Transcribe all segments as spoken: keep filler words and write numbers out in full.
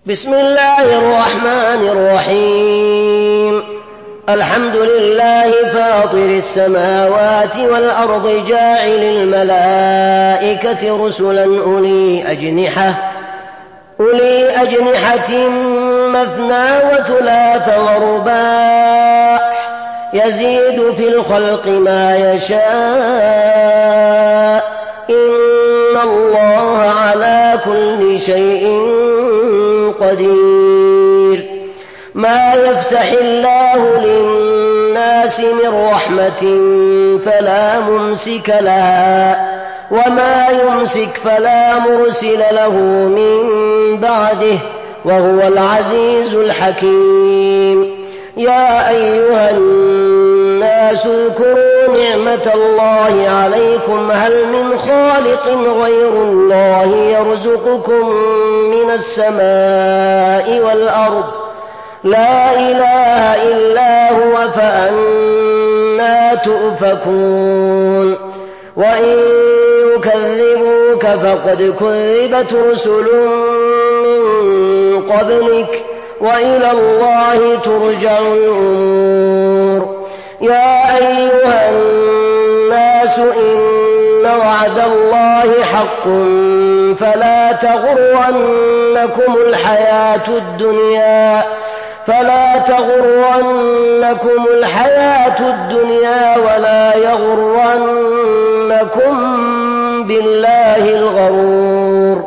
بسم الله الرحمن الرحيم. الحمد لله فاطر السماوات والأرض جاعل الملائكة رسلا أولي أجنحة أولي أجنحة مثنى وثلاث ورباع يزيد في الخلق ما يشاء إن الله على كل شيء قدير. ما يفتح الله للناس من رحمة فلا ممسك لها وما يمسك فلا مرسل له من بعده وهو العزيز الحكيم. يا أيها الناس اذكروا نعمة الله عليكم هل من خالق غير الله يرزقكم من السماء والأرض لا إله إلا هو فأنى تؤفكون. وإن يكذبوك فقد كذبت رسل من قبلك وإلى الله ترجع الأمور. يا أيها الناس إن وعد الله حق فلا تغرنكم الحياة الدنيا فلا تغرنكم الحياة الدنيا ولا يغرنكم بالله الغرور.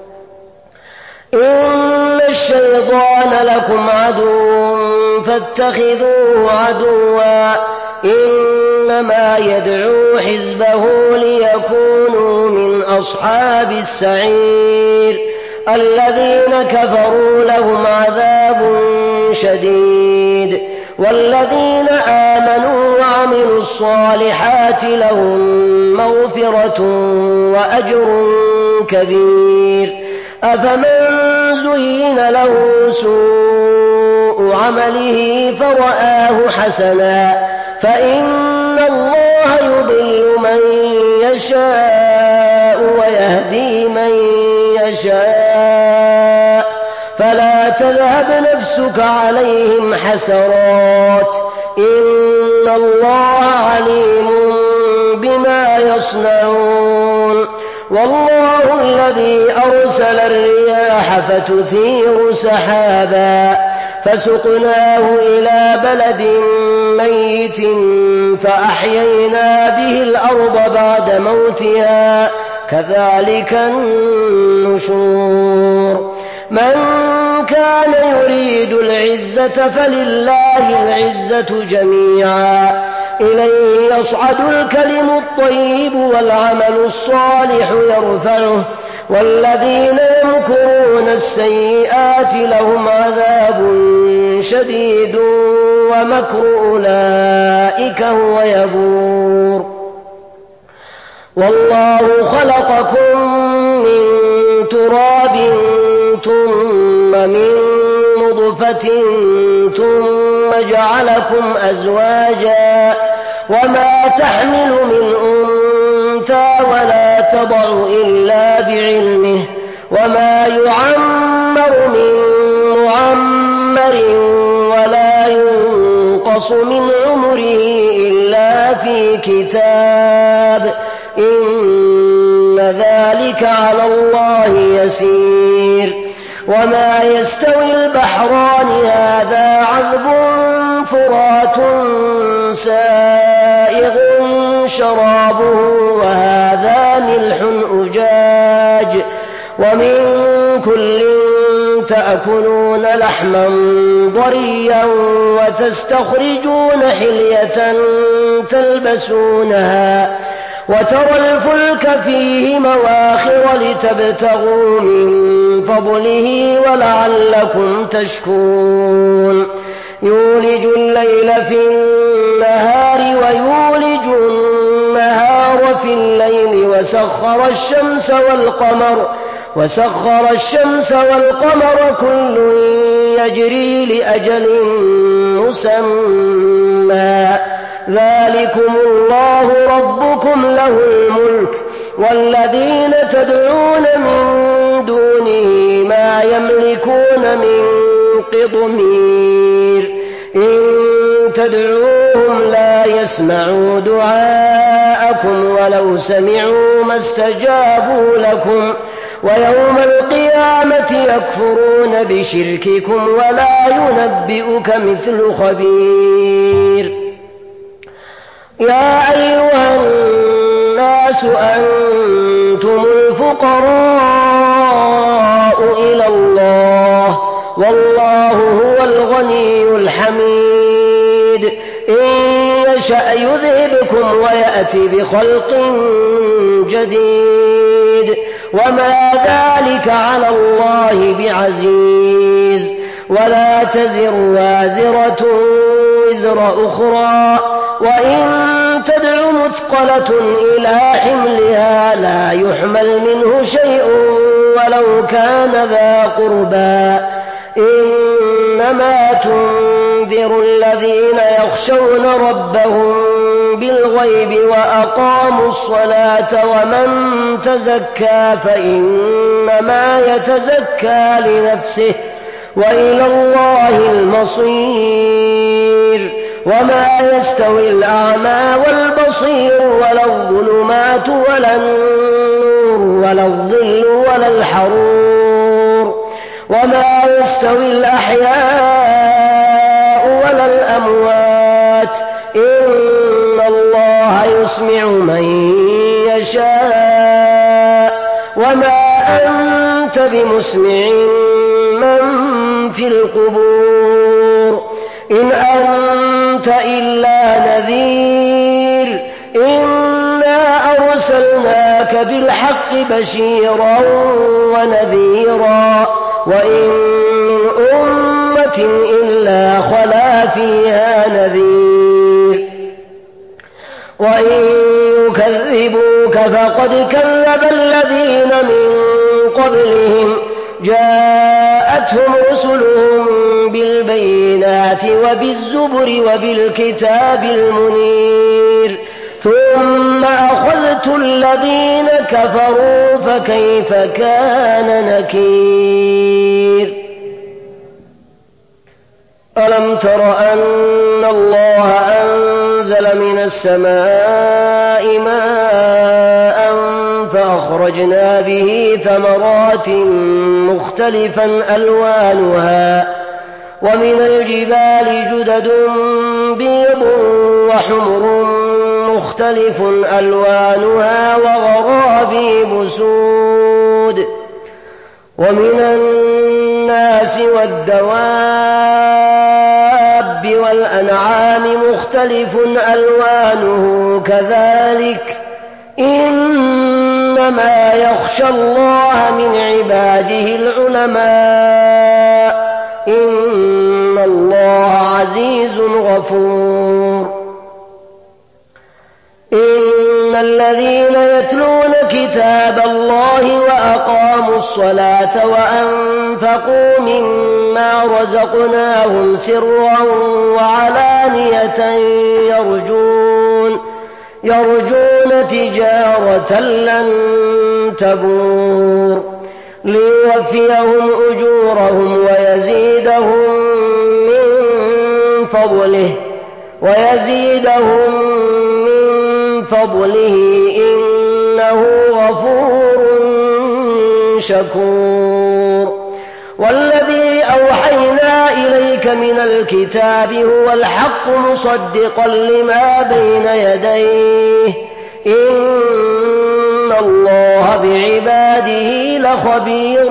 إن الشيطان لكم عدو فاتخذوه عدوا إنما يدعو حزبه ليكونوا من أصحاب السعير. الذين كفروا لهم عذاب شديد والذين آمنوا وعملوا الصالحات لهم مغفرة وأجر كبير. أفمن زين له سوء عمله فرآه حسنا فإن الله يضل من يشاء ويهدي من يشاء فلا تذهب نفسك عليهم حسرات إن الله عليم بما يصنعون. والله الذي أرسل الرياح فتثير سحابا فسقناه إلى بلد ميت فأحيينا به الأرض بعد موتها كذلك النشور. من كان يريد العزة فلله العزة جميعا إليه يصعد الكلم الطيب والعمل الصالح يرفعه والذين يمكرون السيئات لهم عذاب شديد ومكر أولئك هو يبور. والله خلقكم من تراب ثم من نطفة ثم جعلكم أزواجا وما تحمل من أنثى ولا تضع إلا بعلمه وما يعمر من معمر ولا ينقص من عمره إلا في كتاب إن ذلك على الله يسير. وما يستوي البحران هذا عذب فرات سائغ شرابه وهذا ملح أجاج ومن كل تأكلون لحما ضريا وتستخرجون حلية تلبسونها وترى الفلك فيه مواخر لتبتغوا من فضله ولعلكم تشكرون. يولج الليل في النهار ويولج النهار في الليل وسخر الشمس والقمر وسخر الشمس والقمر كل يجري لأجل مسمى ذلكم الله ربكم له الملك والذين تدعون من دونه ما يملكون من قطمير إن تدعوهم لا يسمعوا دعاءكم ولو سمعوا ما استجابوا لكم ويوم القيامة يكفرون بشرككم ولا ينبئك مثل خبير. يا أيها الناس أنتم الفقراء إلى الله والله هو الغني الحميد إن يشأ يذهبكم ويأتي بخلق جديد وما ذلك على الله بعزيز. ولا تزر وازرة وزر أخرى وإن تدع مثقلة إلى حملها لا يحمل منه شيء ولو كان ذا قربى إنما تنذر الذين يخشون ربهم بالغيب وأقاموا الصلاة ومن تزكى فإنما يتزكى لنفسه وإلى الله المصير. وما يستوي الأعمى والبصير ولا الظلمات ولا النور ولا الظل ولا الحرور وما يستوي الأحياء ولا الأموات إن الله يسمع من يشاء وما أنت بمسمع من في القبور إن أنت إلا نذير إنا أرسلناك بالحق بشيرا ونذيرا وإن من أمة إلا خلا فيها نذير وإن يكذبوك فقد كذب الذين من قبلهم جاءتهم رسلهم بالبينات وبالزبر وبالكتاب المنير ثم أخذت الذين كفروا فكيف كان نكير. ألم تر أن الله أنزل من السماء ماء فأخرجنا به ثمرات مختلفا ألوانها ومن الجبال جدد بيض وحمر مختلف ألوانها وغرابيب سود ومن الناس والدواب والأنعام مختلف ألوانه كذلك إنما يخشى الله من عباده العلماء إن الله عزيز غفور. إن الذين يتلون كتاب الله وأقاموا الصلاة وأنفقوا مما رزقناهم سرا وعلانية يرجون يرجون تجارة لن تبور ليوفيهم أجورهم ويزيدهم من فضله ويزيدهم من فضله إنه غفور شكور. والذي أوحينا إليك من الكتاب هو الحق مصدقا لما بين يديه إن الله بعباده لخبير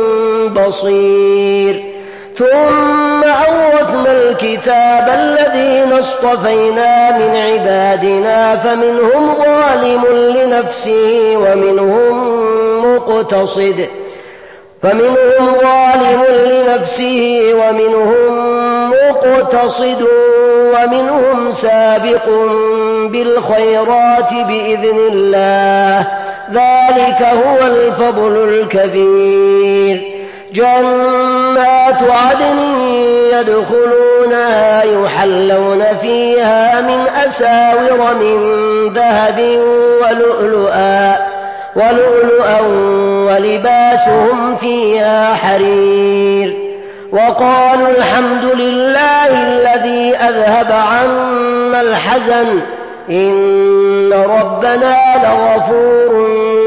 بصير. ثم أورثنا الكتاب الذين اصطفينا من عبادنا فمنهم ظالم لنفسه ومنهم مقتصد فمنهم ظالم لنفسه ومنهم مقتصد ومنهم سابق بالخيرات بإذن الله ذلك هو الفضل الكبير. جنات عدن يدخلونها يحلون فيها من أساور من ذهب ولؤلؤا ولؤلؤا ولباسهم فيها حرير. وقالوا الحمد لله الذي أذهب عنا الحزن إن ربنا لغفور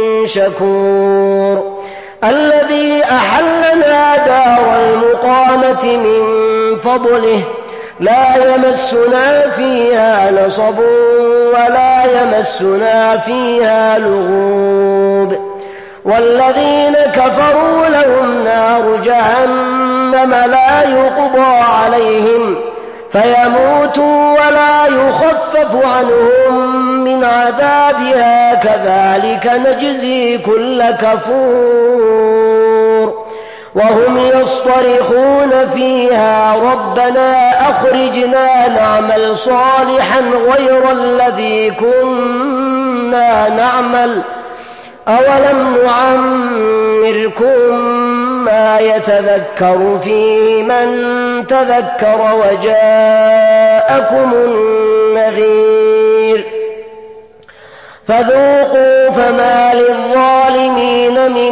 شكور. الذي أحلنا دار المقامة من فضله لا يمسنا فيها نصب ولا يمسنا فيها لغوب. والذين كفروا لهم نار جهنم لا يقضى عليهم فيموتوا ولا يخفف عنهم من عذابها كذلك نجزي كل كفور. وهم يصطرخون فيها ربنا أخرجنا نعمل صالحا غير الذي كنا نعمل أولم نعمركم ما يتذكر فيه من تذكر وجاءكم النذير فذوقوا فما للظالمين من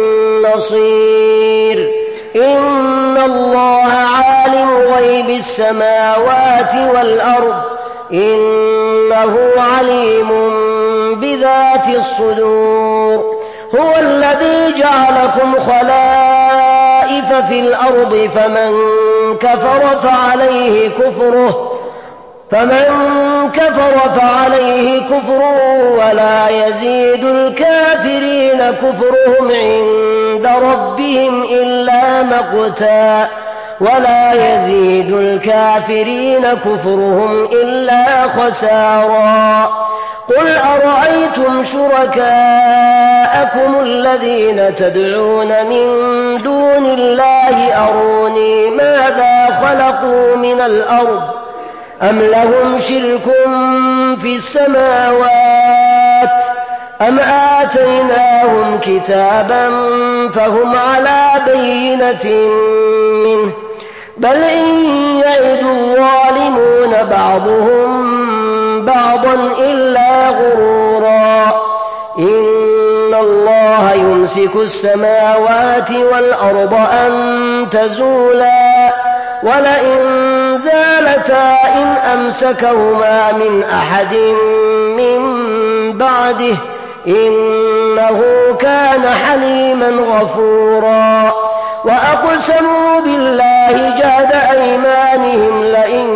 نصير. إن الله عالم غيب السماوات والأرض إنه عليم بذات الصدور. هو الذي جعلكم خلائف في الأرض فمن كفر فعليه كفره فمن كفر فعليه كفره ولا يزيد الكافرين كفرهم عند ربهم إلا مقتا ولا يزيد الكافرين كفرهم إلا خسارا. قل أرأيتم شركاءكم الذين تدعون من دون الله أروني ماذا خلقوا من الأرض أم لهم شرك في السماوات أم آتيناهم كتابا فهم على بينة منه بل إن يعد الظالمون بعضهم بعضا إلا غرورا. إن الله يمسك السماوات والأرض أن تزولا ولئن زالتا إن أمسكهما من أحد من بعده إنه كان حليما غفورا. وأقسموا بالله جهد أيمانهم لئن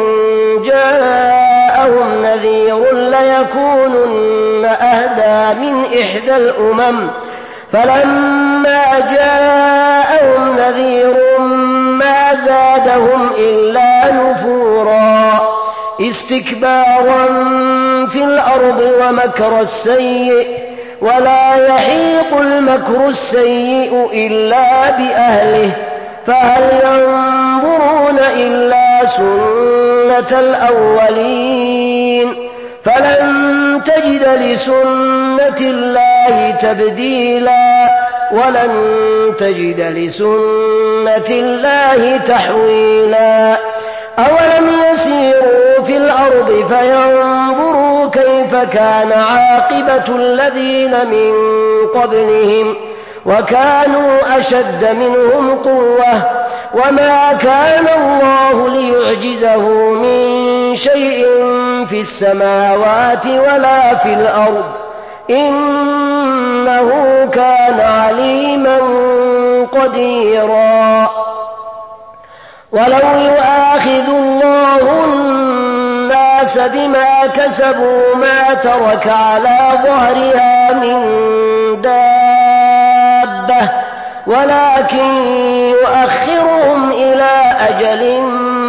جاءهم نذير ليكونن أهدى من إحدى الأمم فلما جاءهم نذير ما زادهم إلا نفورا استكبارا في الأرض ومكر السيء ولا يحيق المكر السيء إلا بأهله فهل ينظرون إلا سنة الأولين فلن تجد لسنة الله تبديلا ولن تجد لسنة الله تحويلا. أولم يسيروا في الأرض فينظروا كيف كان عاقبة الذين من قبلهم وكانوا أشد منهم قوة وما كان الله ليعجزه من شيء في السماوات ولا في الأرض إنه كان عليما قديرا. ولو يؤاخذ الله الناس بما كسبوا ما ترك على ظهرها من دابة ولكن يؤخرهم إلى أجل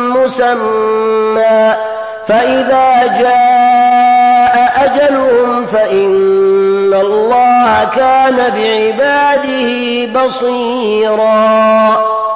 مسمى فإذا جاء أجلهم فإن الله كان بعباده بصيرا.